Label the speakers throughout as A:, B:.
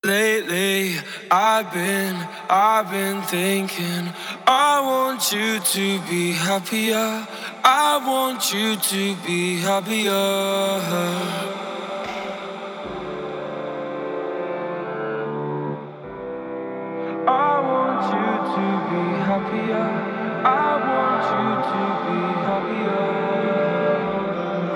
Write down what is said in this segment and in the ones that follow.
A: Lately, I've been thinking. I want you to be happier. I want you to be happier. I want you to be happier. I want you to be happier.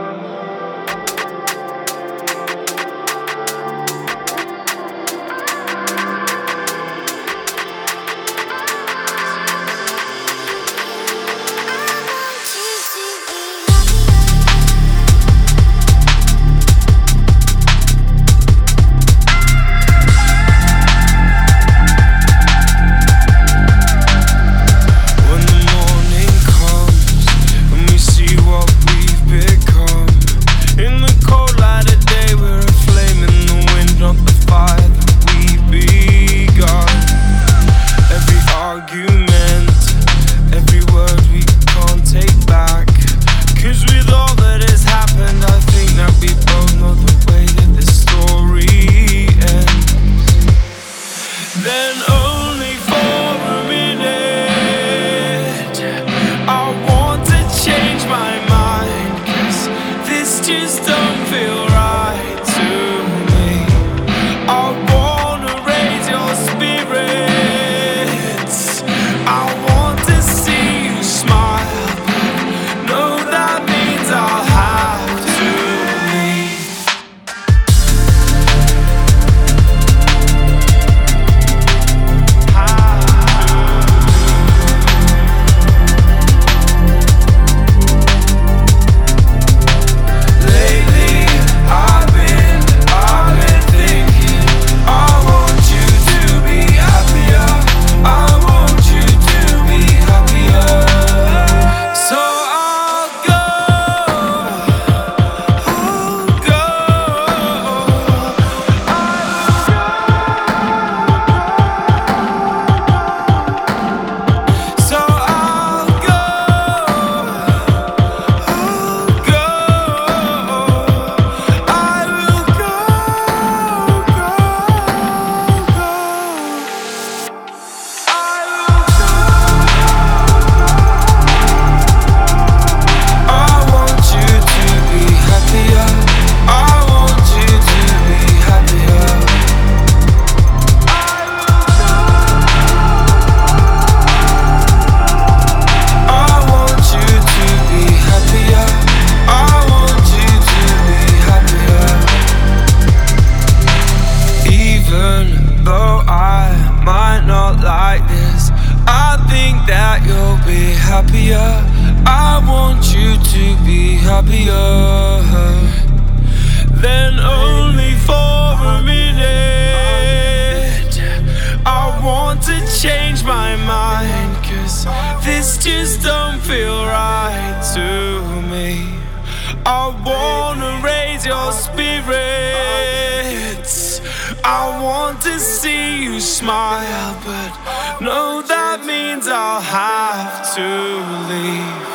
A: Then only for a minute I want to change my mind, 'cause this just don't feel right to me. I wanna raise your spirits. I want to see you smile. No, that means I'll have to leave. Happier. I want you to be happier. Then only for a minute I want to change my mind, 'cause this just don't feel right to me. I wanna raise your spirits. I want to see you smile, but no, that means I'll have to leave.